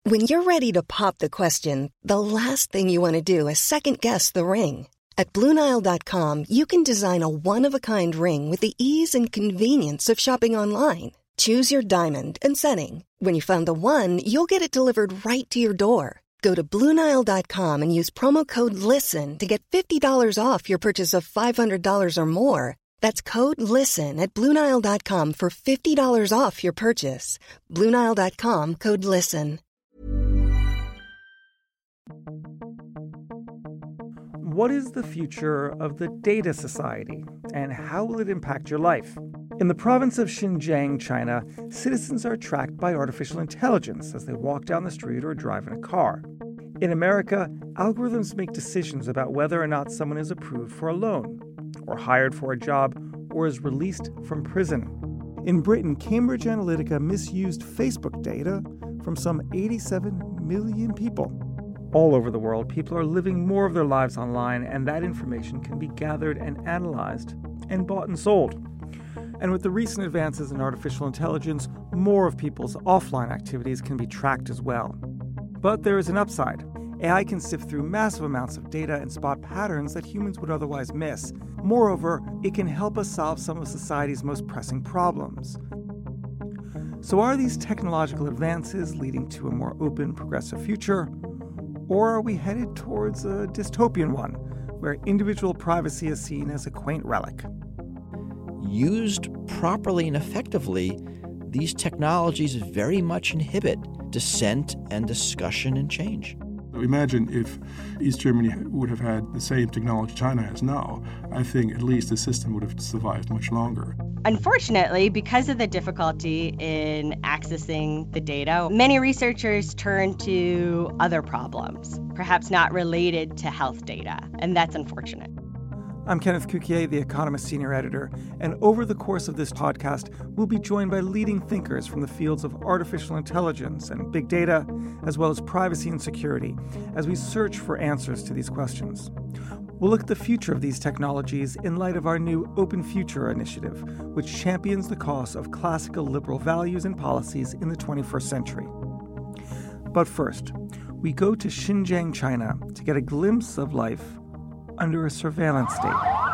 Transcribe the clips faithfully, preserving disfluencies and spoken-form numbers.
When you're ready to pop the question, the last thing you want to do is second-guess the ring. At Blue Nile dot com, you can design a one-of-a-kind ring with the ease and convenience of shopping online. Choose your diamond and setting. When you find the one, you'll get it delivered right to your door. Go to Blue Nile dot com and use promo code LISTEN to get fifty dollars off your purchase of five hundred dollars or more. That's code LISTEN at Blue Nile dot com for fifty dollars off your purchase. Blue Nile dot com, code LISTEN. What is the future of the data society, and how will it impact your life? In the province of Xinjiang, China, citizens are tracked by artificial intelligence as they walk down the street or drive in a car. In America, algorithms make decisions about whether or not someone is approved for a loan, or hired for a job, or is released from prison. In Britain, Cambridge Analytica misused Facebook data from some eighty-seven million people. All over the world, people are living more of their lives online, and that information can be gathered and analyzed and bought and sold. And with the recent advances in artificial intelligence, more of people's offline activities can be tracked as well. But there is an upside. A I can sift through massive amounts of data and spot patterns that humans would otherwise miss. Moreover, it can help us solve some of society's most pressing problems. So are these technological advances leading to a more open, progressive future? Or are we headed towards a dystopian one, where individual privacy is seen as a quaint relic? Used properly and effectively, these technologies very much inhibit dissent and discussion and change. Imagine if East Germany would have had the same technology China has now. I think at least the system would have survived much longer. Unfortunately, because of the difficulty in accessing the data, many researchers turn to other problems, perhaps not related to health data, and that's unfortunate. I'm Kenneth Cukier, The Economist senior editor, and over the course of this podcast, we'll be joined by leading thinkers from the fields of artificial intelligence and big data, as well as privacy and security, as we search for answers to these questions. We'll look at the future of these technologies in light of our new Open Future initiative, which champions the cause of classical liberal values and policies in the twenty-first century. But first, we go to Xinjiang, China, to get a glimpse of life under a surveillance state.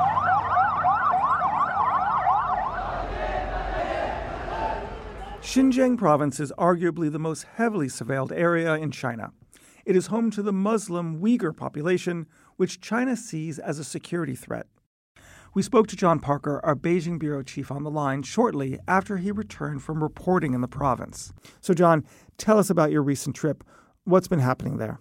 Xinjiang province is arguably the most heavily surveilled area in China. It is home to the Muslim Uyghur population, which China sees as a security threat. We spoke to John Parker, our Beijing bureau chief, on the line shortly after he returned from reporting in the province. So, John, tell us about your recent trip. What's been happening there?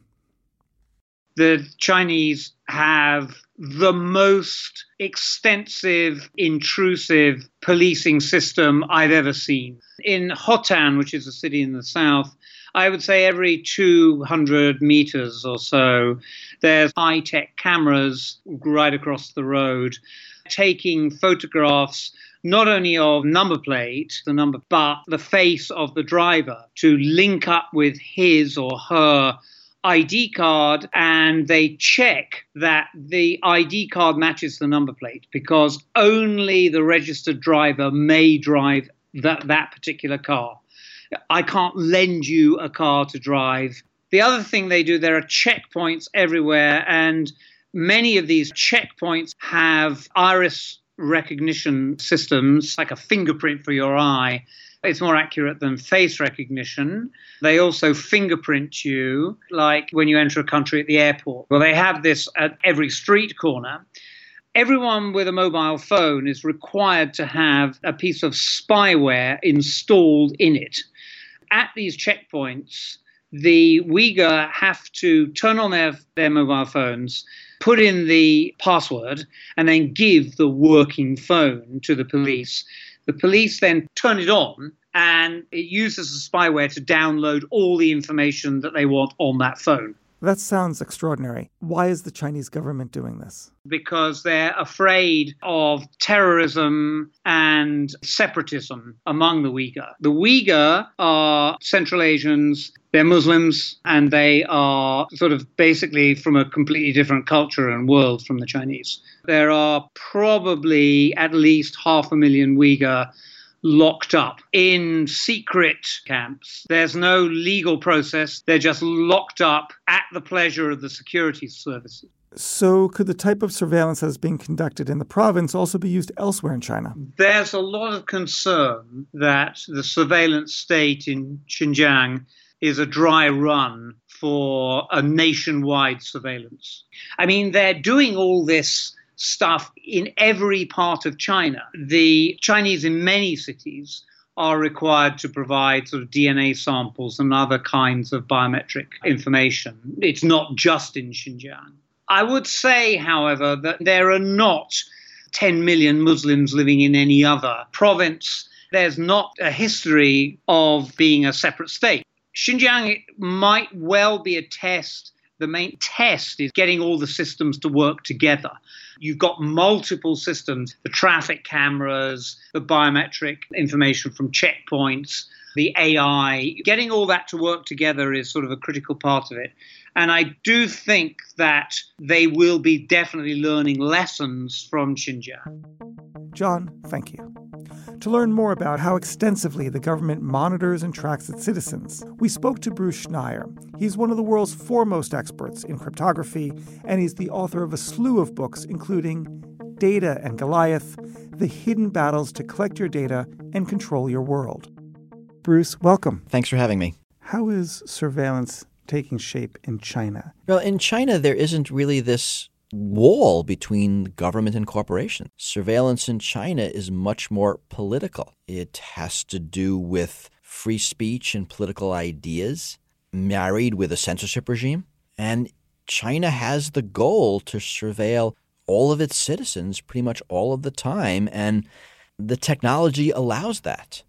The Chinese have the most extensive, intrusive policing system I've ever seen. In Hotan, which is a city in the south, I would say every two hundred meters or so, there's high-tech cameras right across the road taking photographs not only of number plate, the number, but the face of the driver to link up with his or her I D card, and they check that the I D card matches the number plate because only the registered driver may drive that, that particular car. I can't lend you a car to drive. The other thing they do, there are checkpoints everywhere, and many of these checkpoints have iris recognition systems, like a fingerprint for your eye. It's more accurate than face recognition. They also fingerprint you, like when you enter a country at the airport. Well, they have this at every street corner. Everyone with a mobile phone is required to have a piece of spyware installed in it. At these checkpoints, the Uyghur have to turn on their, their mobile phones, put in the password, and then give the working phone to the police. The police then turn it on, and it uses the spyware to download all the information that they want on that phone. That sounds extraordinary. Why is the Chinese government doing this? Because they're afraid of terrorism and separatism among the Uyghur. The Uyghur are Central Asians, they're Muslims, and they are sort of basically from a completely different culture and world from the Chinese. There are probably at least half a million Uyghur locked up in secret camps. There's no legal process. They're just locked up at the pleasure of the security services. So could the type of surveillance that is being conducted in the province also be used elsewhere in China? There's a lot of concern that the surveillance state in Xinjiang is a dry run for a nationwide surveillance. I mean, they're doing all this stuff in every part of China. The Chinese in many cities are required to provide sort of D N A samples and other kinds of biometric information. It's not just in Xinjiang. I would say, however, that there are not ten million Muslims living in any other province. There's not a history of being a separate state. Xinjiang might well be a test. The main test is getting all the systems to work together. You've got multiple systems, the traffic cameras, the biometric information from checkpoints, the A I. Getting all that to work together is sort of a critical part of it. And I do think that they will be definitely learning lessons from Xinjiang. John, thank you. To learn more about how extensively the government monitors and tracks its citizens, we spoke to Bruce Schneier. He's one of the world's foremost experts in cryptography, and he's the author of a slew of books, including Data and Goliath, The Hidden Battles to Collect Your Data and Control Your World. Bruce, welcome. Thanks for having me. How is surveillance taking shape in China? Well, in China, there isn't really this wall between government and corporation. Surveillance in China is much more political. It has to do with free speech and political ideas married with a censorship regime. And China has the goal to surveil all of its citizens pretty much all of the time, and the technology allows that.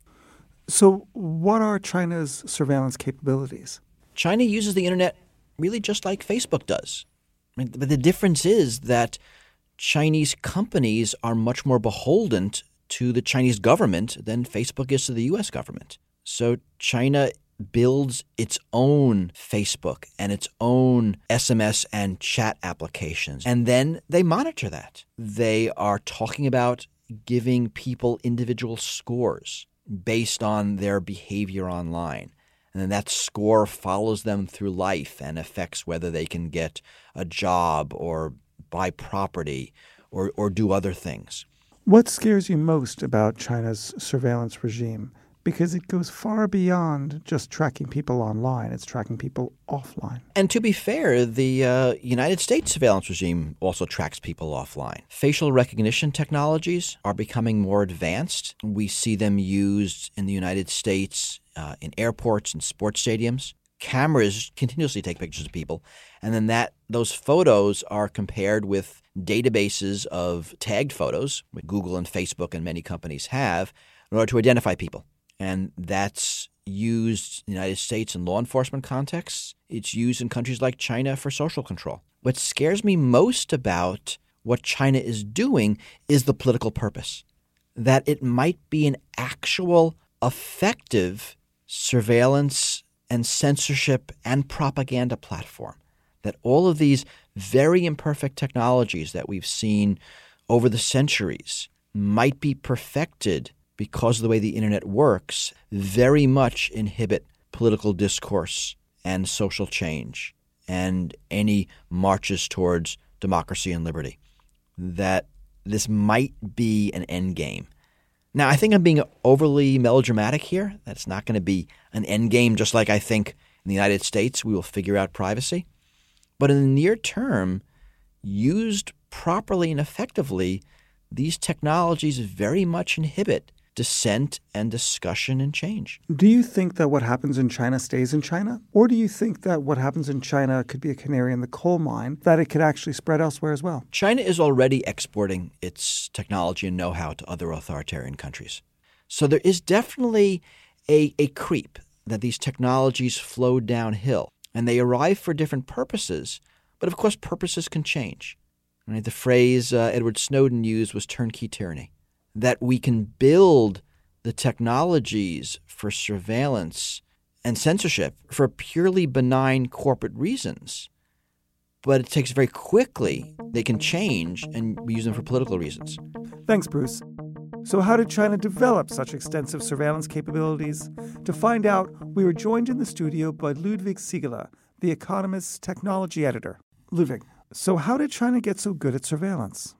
So what are China's surveillance capabilities? China uses the internet really just like Facebook does. But the difference is that Chinese companies are much more beholden to the Chinese government than Facebook is to the U S government. So China builds its own Facebook and its own S M S and chat applications, and then they monitor that. They are talking about giving people individual scores based on their behavior online. And then that score follows them through life and affects whether they can get a job or buy property or, or do other things. What scares you most about China's surveillance regime? Because it goes far beyond just tracking people online. It's tracking people offline. And to be fair, the uh, United States surveillance regime also tracks people offline. Facial recognition technologies are becoming more advanced. We see them used in the United States uh, in airports and sports stadiums. Cameras continuously take pictures of people, and then that those photos are compared with databases of tagged photos, which Google and Facebook and many companies have, in order to identify people. And that's used in the United States in law enforcement contexts. It's used in countries like China for social control. What scares me most about what China is doing is the political purpose, that it might be an actual effective surveillance and censorship and propaganda platform, that all of these very imperfect technologies that we've seen over the centuries might be perfected because of the way the internet works, very much inhibit political discourse and social change and any marches towards democracy and liberty. That this might be an end game. Now, I think I'm being overly melodramatic here. That's not going to be an end game, just like I think in the United States we will figure out privacy. But in the near term, used properly and effectively, these technologies very much inhibit dissent and discussion and change. Do you think that what happens in China stays in China? Or do you think that what happens in China could be a canary in the coal mine, that it could actually spread elsewhere as well? China is already exporting its technology and know-how to other authoritarian countries. So there is definitely a, a creep that these technologies flow downhill, and they arrive for different purposes. But of course, purposes can change. Right? The phrase uh, Edward Snowden used was turnkey tyranny. That we can build the technologies for surveillance and censorship for purely benign corporate reasons, but it takes very quickly, they can change, and we use them for political reasons. Thanks, Bruce. So how did China develop such extensive surveillance capabilities? To find out, we were joined in the studio by Ludwig Siegele, The Economist's technology editor. Ludwig, so how did China get so good at surveillance?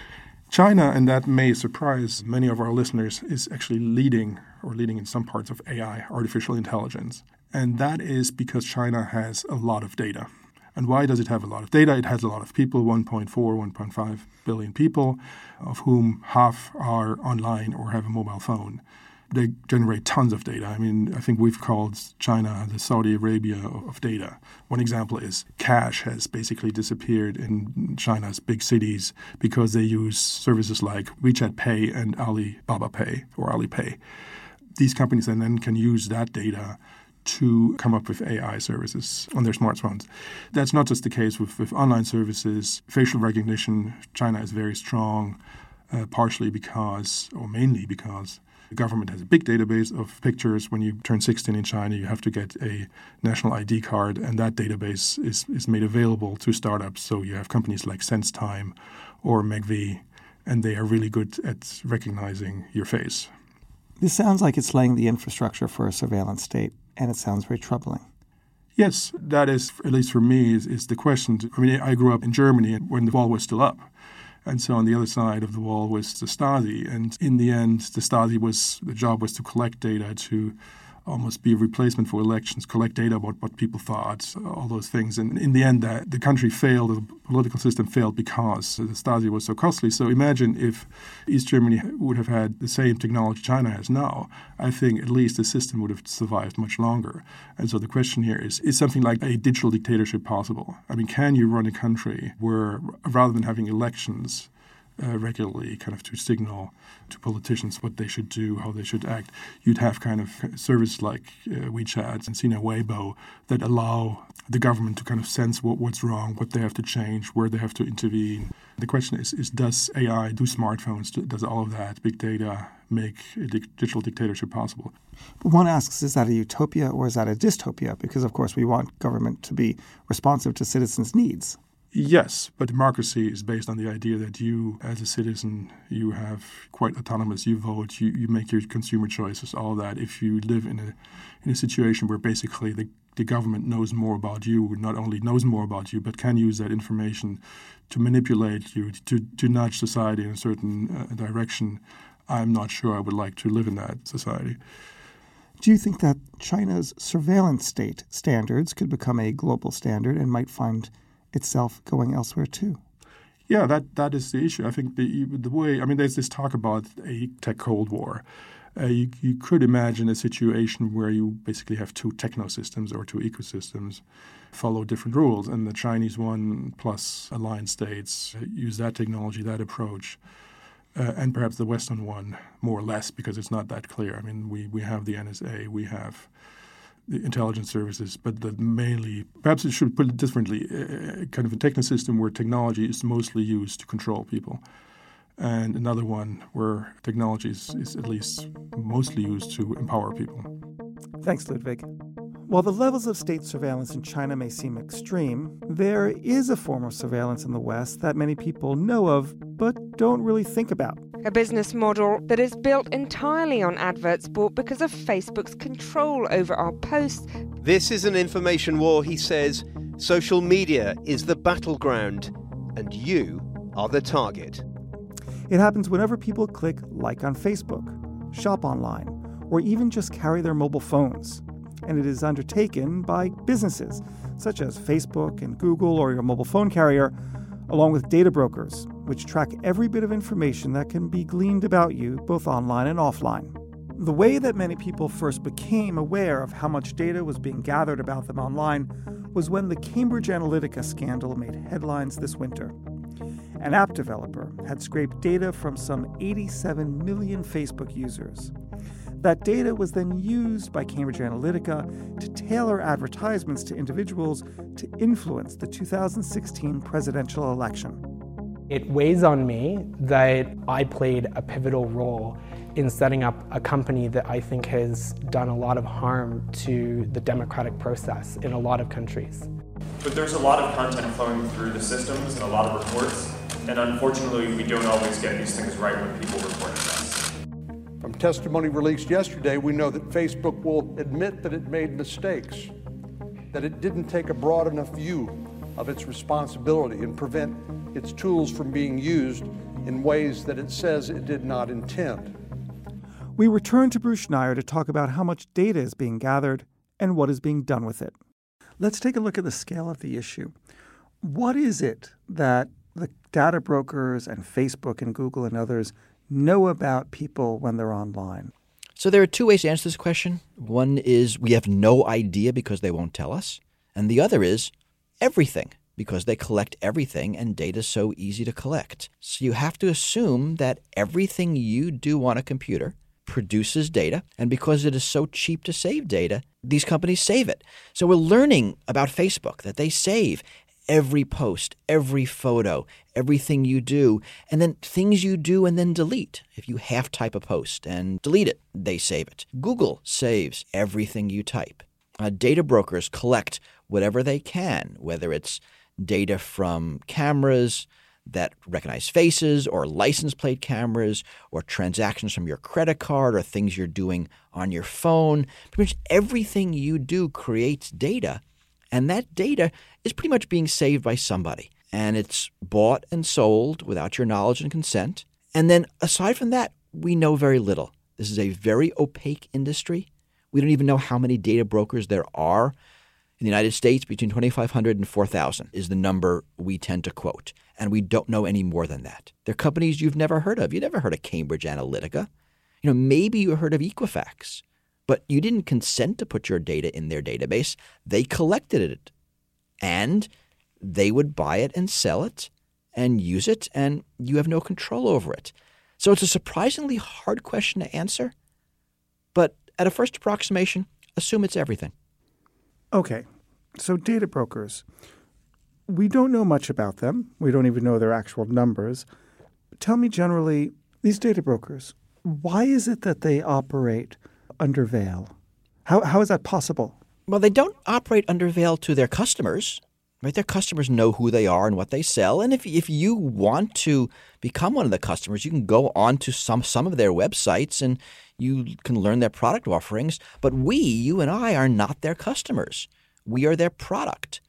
China, and that may surprise many of our listeners, is actually leading, or leading in some parts of A I, artificial intelligence. And that is because China has a lot of data. And why does it have a lot of data? It has a lot of people, one point four, one point five billion people, of whom half are online or have a mobile phone. They generate tons of data. I mean, I think we've called China the Saudi Arabia of data. One example is cash has basically disappeared in China's big cities because they use services like WeChat Pay and Alibaba Pay or Alipay. These companies then can use that data to come up with A I services on their smartphones. That's not just the case with, with online services. Facial recognition, China is very strong, uh, partially because, or mainly because, the government has a big database of pictures. When you turn sixteen in China, you have to get a national I D card, and that database is, is made available to startups. So you have companies like SenseTime or McVie, and they are really good at recognizing your face. This sounds like it's laying the infrastructure for a surveillance state, and it sounds very troubling. Yes, that is, at least for me, is, is the question. I mean, I grew up in Germany when the wall was still up. And so on the other side of the wall was the Stasi. And in the end, the Stasi was, the job was to collect data, to almost be a replacement for elections, collect data about what people thought, all those things. And in the end, that the country failed, the political system failed because the Stasi was so costly. So imagine if East Germany would have had the same technology China has now. I think at least the system would have survived much longer. And so the question here is, is something like a digital dictatorship possible? I mean, can you run a country where rather than having elections, Uh, regularly kind of to signal to politicians what they should do, how they should act, you'd have kind of services like uh, WeChat and Sina Weibo that allow the government to kind of sense what, what's wrong, what they have to change, where they have to intervene. The question is, is does A I, do smartphones, does all of that, big data, make a di- digital dictatorship possible? But one asks, is that a utopia or is that a dystopia? Because, of course, we want government to be responsive to citizens' needs. Yes, but democracy is based on the idea that you, as a citizen, you have quite autonomous. You vote, you, you make your consumer choices, all that. If you live in a in a situation where basically the, the government knows more about you, not only knows more about you, but can use that information to manipulate you, to, to nudge society in a certain uh, direction, I'm not sure I would like to live in that society. Do you think that China's surveillance state standards could become a global standard and might find itself going elsewhere too? Yeah, that, that is the issue. I think the the way, I mean, there's this talk about a tech Cold War. Uh, you, you could imagine a situation where you basically have two techno-systems or two ecosystems follow different rules, and the Chinese one plus alliance states use that technology, that approach, uh, and perhaps the Western one more or less because it's not that clear. I mean, we, we have the N S A, we have the intelligence services, but that mainly, perhaps it should put it differently, uh, kind of a techno-system where technology is mostly used to control people, and another one where technology is, is at least mostly used to empower people. Thanks, Ludwig. While the levels of state surveillance in China may seem extreme, there is a form of surveillance in the West that many people know of but don't really think about. A business model that is built entirely on adverts bought because of Facebook's control over our posts. This is an information war, he says. Social media is the battleground, and you are the target. It happens whenever people click like on Facebook, shop online, or even just carry their mobile phones. And it is undertaken by businesses such as Facebook and Google or your mobile phone carrier, along with data brokers, which track every bit of information that can be gleaned about you, both online and offline. The way that many people first became aware of how much data was being gathered about them online was when the Cambridge Analytica scandal made headlines this winter. An app developer had scraped data from some eighty-seven million Facebook users. That data was then used by Cambridge Analytica to tailor advertisements to individuals to influence the two thousand sixteen presidential election. It weighs on me that I played a pivotal role in setting up a company that I think has done a lot of harm to the democratic process in a lot of countries. But there's a lot of content flowing through the systems and a lot of reports, and unfortunately we don't always get these things right when people report to us. From testimony released yesterday, we know that Facebook will admit that it made mistakes, that it didn't take a broad enough view of its responsibility and prevent its tools from being used in ways that it says it did not intend. We return to Bruce Schneier to talk about how much data is being gathered and what is being done with it. Let's take a look at the scale of the issue. What is it that the data brokers and Facebook and Google and others know about people when they're online? So there are two ways to answer this question. One is we have no idea because they won't tell us. And the other is everything, because they collect everything and data is so easy to collect. So you have to assume that everything you do on a computer produces data, and because it is so cheap to save data, these companies save it. So we're learning about Facebook that they save every post, every photo, everything you do, and then things you do and then delete. If you half type a post and delete it, they save it. Google saves everything you type. Uh, data brokers collect whatever they can, whether it's data from cameras that recognize faces or license plate cameras or transactions from your credit card or things you're doing on your phone. Pretty much everything you do creates data, and that data is pretty much being saved by somebody. And it's bought and sold without your knowledge and consent. And then aside from that, we know very little. This is a very opaque industry. We don't even know how many data brokers there are. In the United States, between twenty-five hundred and four thousand is the number we tend to quote. And we don't know any more than that. They're companies you've never heard of. You never heard of Cambridge Analytica. You know, maybe you heard of Equifax, but you didn't consent to put your data in their database. They collected it, and they would buy it and sell it and use it, and you have no control over it. So it's a surprisingly hard question to answer, but at a first approximation, assume it's everything. Okay, so data brokers. We don't know much about them. We don't even know their actual numbers. Tell me generally, these data brokers, why is it that they operate under veil? How How is that possible? Well, they don't operate under veil to their customers. Right? Their customers know who they are and what they sell. And if if you want to become one of the customers, you can go on to some, some of their websites and you can learn their product offerings. But we, you and I, are not their customers. We are their product.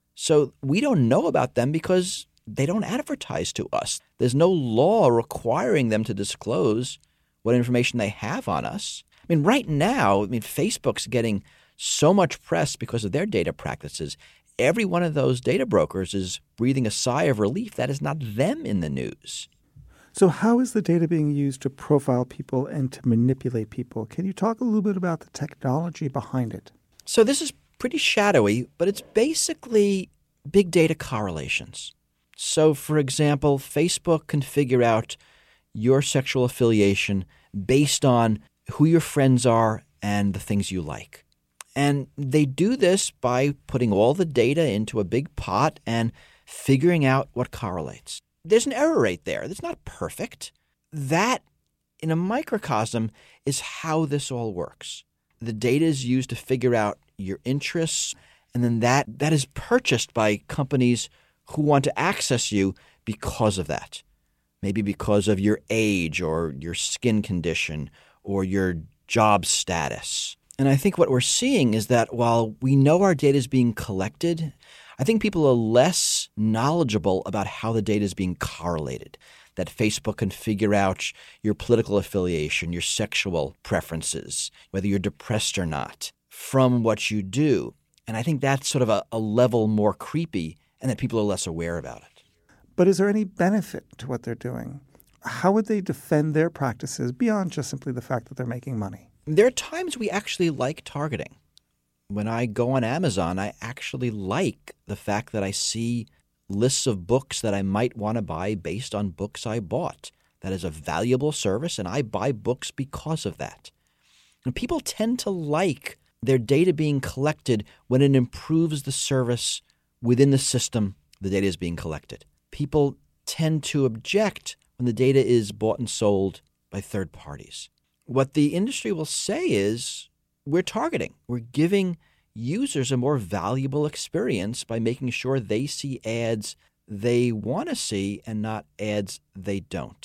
So we don't know about them because they don't advertise to us. There's no law requiring them to disclose what information they have on us. I mean, right now, I mean, Facebook's getting so much press because of their data practices. Every one of those data brokers is breathing a sigh of relief that is not them in the news. So how is the data being used to profile people and to manipulate people? Can you talk a little bit about the technology behind it? So this is pretty shadowy, but it's basically big data correlations. So, for example, Facebook can figure out your sexual affiliation based on who your friends are and the things you like. And they do this by putting all the data into a big pot and figuring out what correlates. There's an error rate there. That's not perfect. That, in a microcosm, is how this all works. The data is used to figure out your interests, and then that, that is purchased by companies who want to access you because of that. Maybe because of your age or your skin condition or your job status. And I think what we're seeing is that while we know our data is being collected, I think people are less knowledgeable about how the data is being correlated. That Facebook can figure out your political affiliation, your sexual preferences, whether you're depressed or not, from what you do. And I think that's sort of a, a level more creepy and that people are less aware about it. But is there any benefit to what they're doing? How would they defend their practices beyond just simply the fact that they're making money? There are times we actually like targeting. When I go on Amazon, I actually like the fact that I see lists of books that I might want to buy based on books I bought. That is a valuable service, and I buy books because of that. And people tend to like their data being collected when it improves the service within the system the data is being collected. People tend to object when the data is bought and sold by third parties. What the industry will say is we're targeting. We're giving users a more valuable experience by making sure they see ads they want to see and not ads they don't.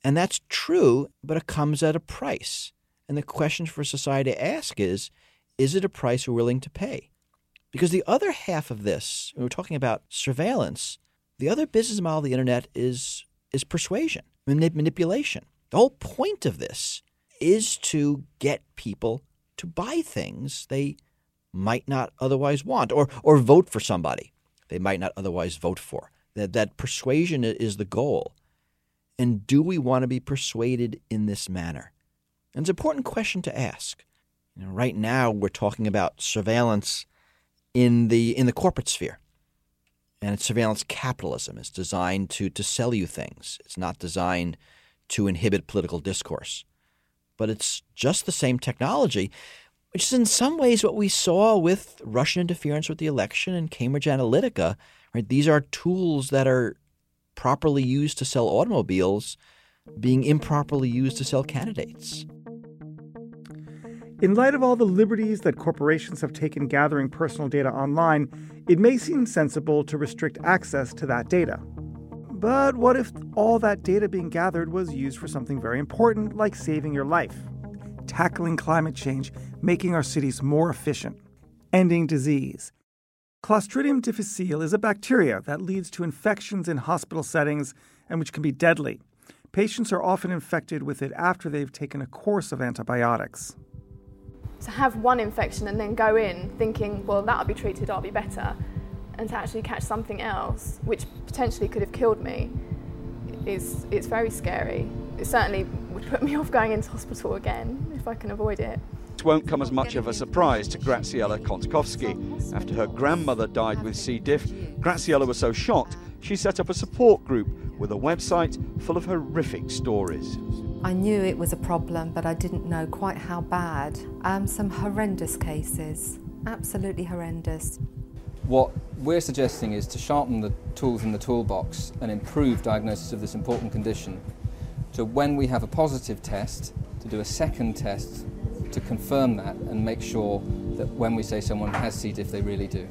And that's true, but it comes at a price. And the question for society to ask is, is it a price we're willing to pay? Because the other half of this, when we're talking about surveillance, the other business model of the internet is is persuasion, manip- manipulation. The whole point of this is to get people to buy things they might not otherwise want, or or vote for somebody they might not otherwise vote for. That that persuasion is the goal. And do we want to be persuaded in this manner? And it's an important question to ask. You know, right now we're talking about surveillance in the in the corporate sphere. And it's surveillance capitalism. It's designed to to sell you things. It's not designed to inhibit political discourse. But it's just the same technology, which is in some ways what we saw with Russian interference with the election and Cambridge Analytica. Right? These are tools that are properly used to sell automobiles being improperly used to sell candidates. In light of all the liberties that corporations have taken gathering personal data online, it may seem sensible to restrict access to that data. But what if all that data being gathered was used for something very important, like saving your life, tackling climate change, making our cities more efficient, ending disease? Clostridium difficile is a bacteria that leads to infections in hospital settings and which can be deadly. Patients are often infected with it after they've taken a course of antibiotics. To have one infection and then go in thinking, well, that'll be treated, I'll be better, and to actually catch something else, which potentially could have killed me, is it's very scary. It certainly would put me off going into hospital again if I can avoid it. It won't come as much of a surprise to Graciela Kontkowski. After her grandmother died with C. diff, Graciela was so shocked she set up a support group with a website full of horrific stories. I knew it was a problem, but I didn't know quite how bad. Um, some horrendous cases, absolutely horrendous. What we're suggesting is to sharpen the tools in the toolbox and improve diagnosis of this important condition. So when we have a positive test, to do a second test to confirm that and make sure that when we say someone has C. diff, they really do.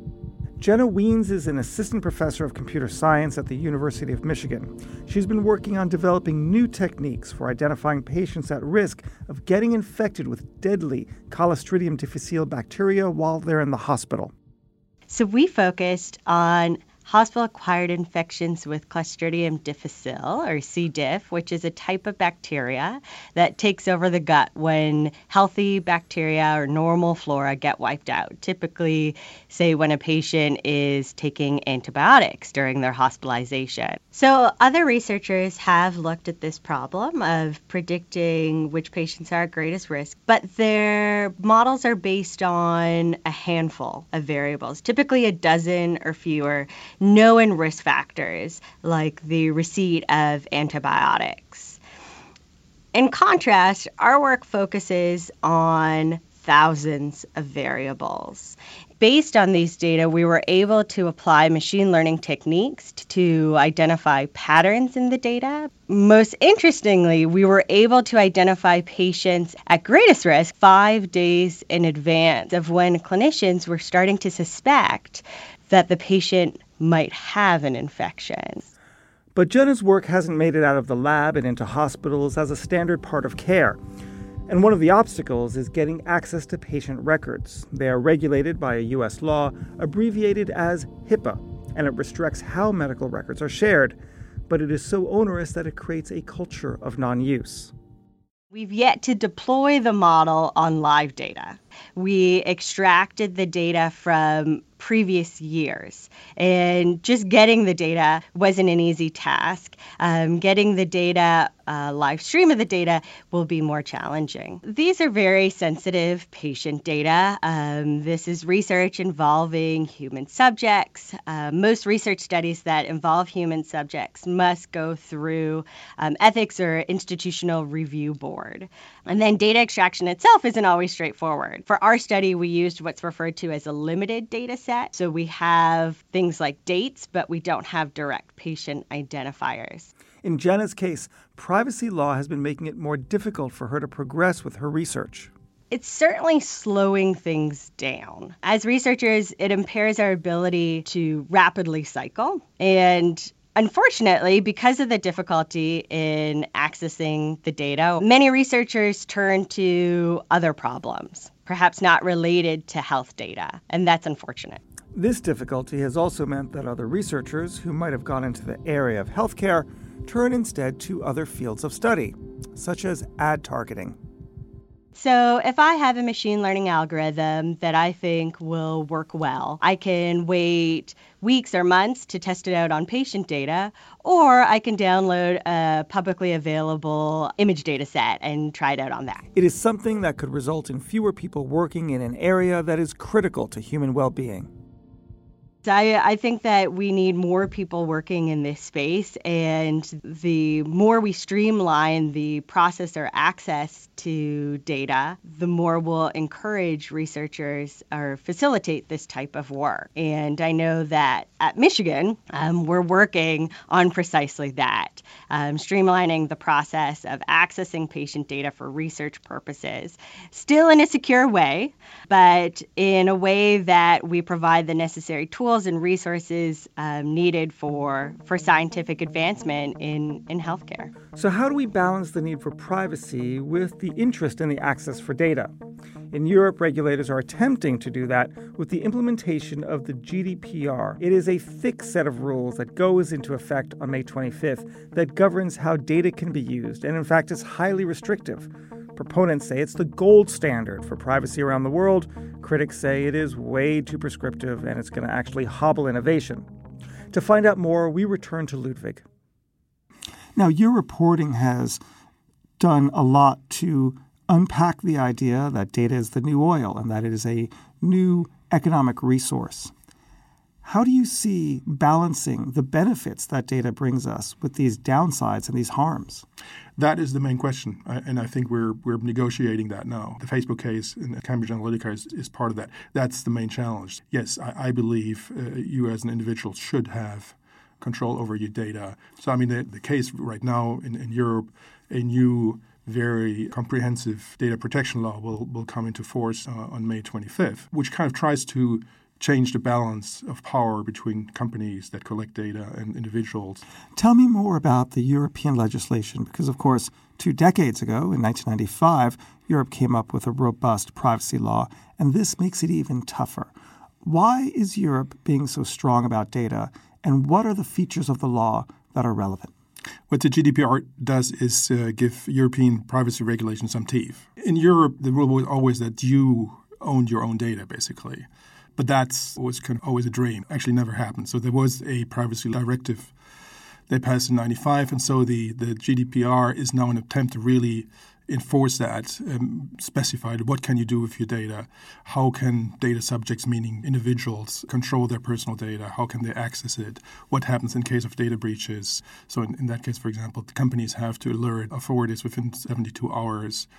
Jenna Wiens is an assistant professor of computer science at the University of Michigan. She's been working on developing new techniques for identifying patients at risk of getting infected with deadly Clostridium difficile bacteria while they're in the hospital. So we focused on hospital-acquired infections with Clostridium difficile, or C. diff, which is a type of bacteria that takes over the gut when healthy bacteria or normal flora get wiped out. Typically, say when a patient is taking antibiotics during their hospitalization. So other researchers have looked at this problem of predicting which patients are at greatest risk, but their models are based on a handful of variables, typically a dozen or fewer, known risk factors like the receipt of antibiotics. In contrast, our work focuses on thousands of variables. Based on these data, we were able to apply machine learning techniques to identify patterns in the data. Most interestingly, we were able to identify patients at greatest risk five days in advance of when clinicians were starting to suspect that the patient might have an infection. But Jenna's work hasn't made it out of the lab and into hospitals as a standard part of care. And one of the obstacles is getting access to patient records. They are regulated by a U S law abbreviated as HIPAA, and it restricts how medical records are shared. But it is so onerous that it creates a culture of non-use. We've yet to deploy the model on live data. We extracted the data from previous years, and just getting the data wasn't an easy task. Um, getting the data, uh, live stream of the data, will be more challenging. These are very sensitive patient data. Um, this is research involving human subjects. Uh, most research studies that involve human subjects must go through um, ethics or institutional review board. And then data extraction itself isn't always straightforward. For our study, we used what's referred to as a limited data set. So we have things like dates, but we don't have direct patient identifiers. In Jenna's case, privacy law has been making it more difficult for her to progress with her research. It's certainly slowing things down. As researchers, it impairs our ability to rapidly cycle and Unfortunately, because of the difficulty in accessing the data, many researchers turn to other problems, perhaps not related to health data, and that's unfortunate. This difficulty has also meant that other researchers who might have gone into the area of healthcare turn instead to other fields of study, such as ad targeting. So if I have a machine learning algorithm that I think will work well, I can wait weeks or months to test it out on patient data, or I can download a publicly available image data set and try it out on that. It is something that could result in fewer people working in an area that is critical to human well-being. I, I think that we need more people working in this space, and the more we streamline the process or access to data, the more we'll encourage researchers or facilitate this type of work. And I know that at Michigan, um, we're working on precisely that, um, streamlining the process of accessing patient data for research purposes, still in a secure way, but in a way that we provide the necessary tools and resources um, needed for, for scientific advancement in, in healthcare. So how do we balance the need for privacy with the interest in the access for data? In Europe, regulators are attempting to do that with the implementation of the G D P R. It is a thick set of rules that goes into effect on May twenty-fifth that governs how data can be used, and in fact is highly restrictive. Proponents say it's the gold standard for privacy around the world. Critics say it is way too prescriptive and it's going to actually hobble innovation. To find out more, we return to Ludwig. Now, your reporting has done a lot to unpack the idea that data is the new oil and that it is a new economic resource. How do you see balancing the benefits that data brings us with these downsides and these harms? That is the main question, and I think we're we're negotiating that now. The Facebook case in Cambridge Analytica is, is part of that. That's the main challenge. Yes, I, I believe uh, you as an individual should have control over your data. So, I mean, the, the case right now in, in Europe, a new very comprehensive data protection law will, will come into force uh, on May twenty-fifth, which kind of tries to change the balance of power between companies that collect data and individuals. Tell me more about the European legislation, because, of course, two decades ago, in nineteen ninety-five, Europe came up with a robust privacy law, and this makes it even tougher. Why is Europe being so strong about data, and what are the features of the law that are relevant? What the G D P R does is uh, give European privacy regulation some teeth. In Europe, the rule was always that you owned your own data, basically. But that was kind of always a dream. Actually never happened. So there was a privacy directive they passed in ninety-five, and so the, the G D P R is now an attempt to really enforce that, um, specify what can you do with your data, how can data subjects, meaning individuals, control their personal data, how can they access it, what happens in case of data breaches. So in, in that case, for example, the companies have to alert authorities within seventy-two hours.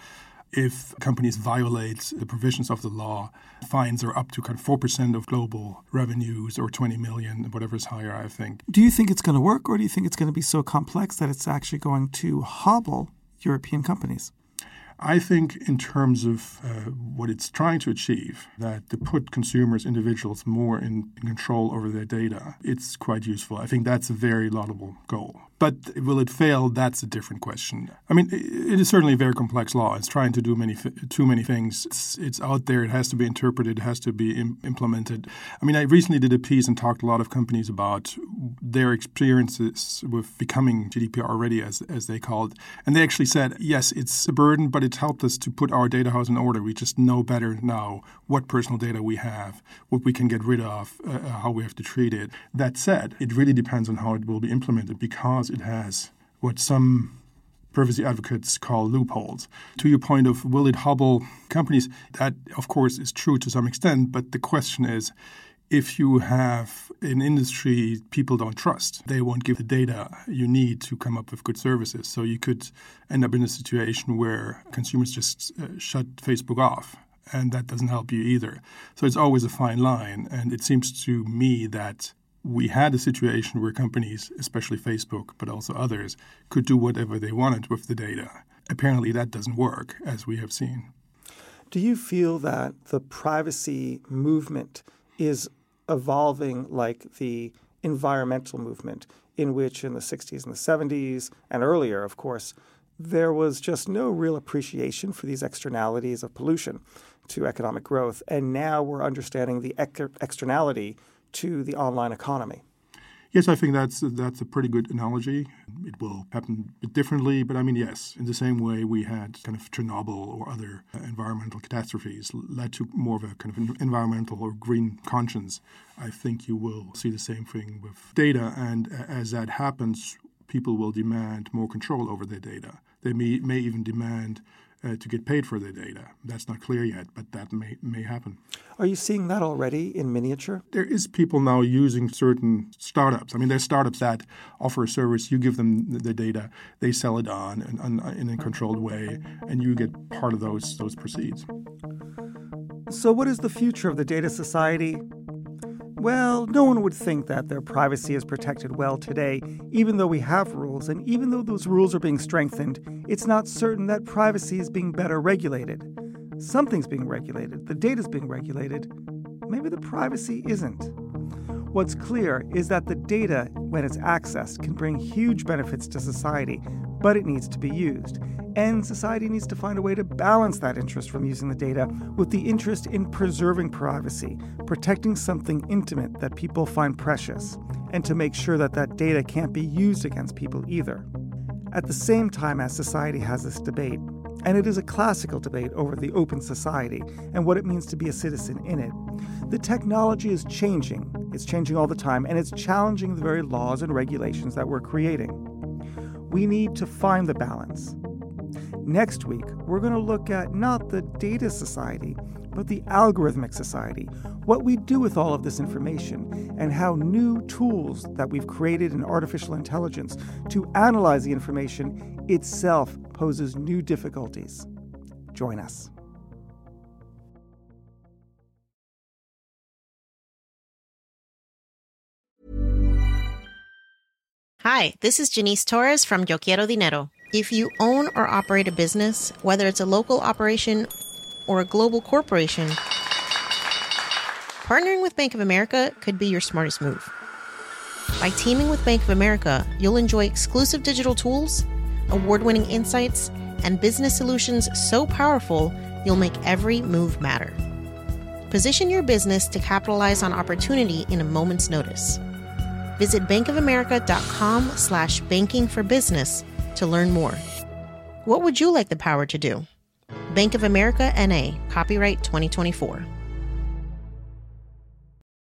If companies violate the provisions of the law, fines are up to kind of four percent of global revenues or twenty million, whatever is higher, I think. Do you think it's going to work, or do you think it's going to be so complex that it's actually going to hobble European companies? I think in terms of uh, what it's trying to achieve, that to put consumers, individuals more in, in control over their data, it's quite useful. I think that's a very laudable goal. But will it fail? That's a different question. I mean, it is certainly a very complex law. It's trying to do many, too many things. It's, it's out there. It has to be interpreted. It has to be im- implemented. I mean, I recently did a piece and talked to a lot of companies about their experiences with becoming G D P R ready, as, as they called it. And they actually said, yes, it's a burden, but it helped us to put our data house in order. We just know better now what personal data we have, what we can get rid of, uh, how we have to treat it. That said, it really depends on how it will be implemented, because it has what some privacy advocates call loopholes. To your point of will it hobble companies, that of course is true to some extent, but the question is, if you have an industry people don't trust, they won't give the data you need to come up with good services. So you could end up in a situation where consumers just uh, shut Facebook off, and that doesn't help you either. So it's always a fine line, and it seems to me that we had a situation where companies, especially Facebook, but also others, could do whatever they wanted with the data. Apparently that doesn't work, as we have seen. Do you feel that the privacy movement is evolving like the environmental movement, in which in the sixties and the seventies, and earlier, of course, there was just no real appreciation for these externalities of pollution to economic growth. And now we're understanding the ex- externality to the online economy. Yes, I think that's that's a pretty good analogy. It will happen a bit differently, but I mean, yes, in the same way we had kind of Chernobyl or other uh, environmental catastrophes led to more of a kind of environmental or green conscience. I think you will see the same thing with data, and as that happens, people will demand more control over their data. They may, may even demand uh, to get paid for their data. That's not clear yet, but that may, may happen. Are you seeing that already in miniature? There is people now using certain startups. I mean, there's startups that offer a service. You give them the, the data, they sell it on in, on in a controlled way, and you get part of those those proceeds. So what is the future of the data society? Well, no one would think that their privacy is protected well today, even though we have rules, and even though those rules are being strengthened, it's not certain that privacy is being better regulated. Something's being regulated, the data's being regulated, maybe the privacy isn't. What's clear is that the data, when it's accessed, can bring huge benefits to society, but it needs to be used. And society needs to find a way to balance that interest from using the data with the interest in preserving privacy, protecting something intimate that people find precious, and to make sure that that data can't be used against people either. At the same time as society has this debate, and it is a classical debate over the open society and what it means to be a citizen in it, the technology is changing. It's changing all the time, and it's challenging the very laws and regulations that we're creating. We need to find the balance. Next week, we're going to look at not the data society, but the algorithmic society, what we do with all of this information, and how new tools that we've created in artificial intelligence to analyze the information itself poses new difficulties. Join us. Hi, this is Janice Torres from Yo Quiero Dinero. If you own or operate a business, whether it's a local operation or a global corporation, partnering with Bank of America could be your smartest move. By teaming with Bank of America, you'll enjoy exclusive digital tools, award-winning insights, and business solutions so powerful, you'll make every move matter. Position your business to capitalize on opportunity in a moment's notice. Visit bankofamerica.com slash banking for business to learn more. What would you like the power to do? Bank of America N A, copyright twenty twenty-four.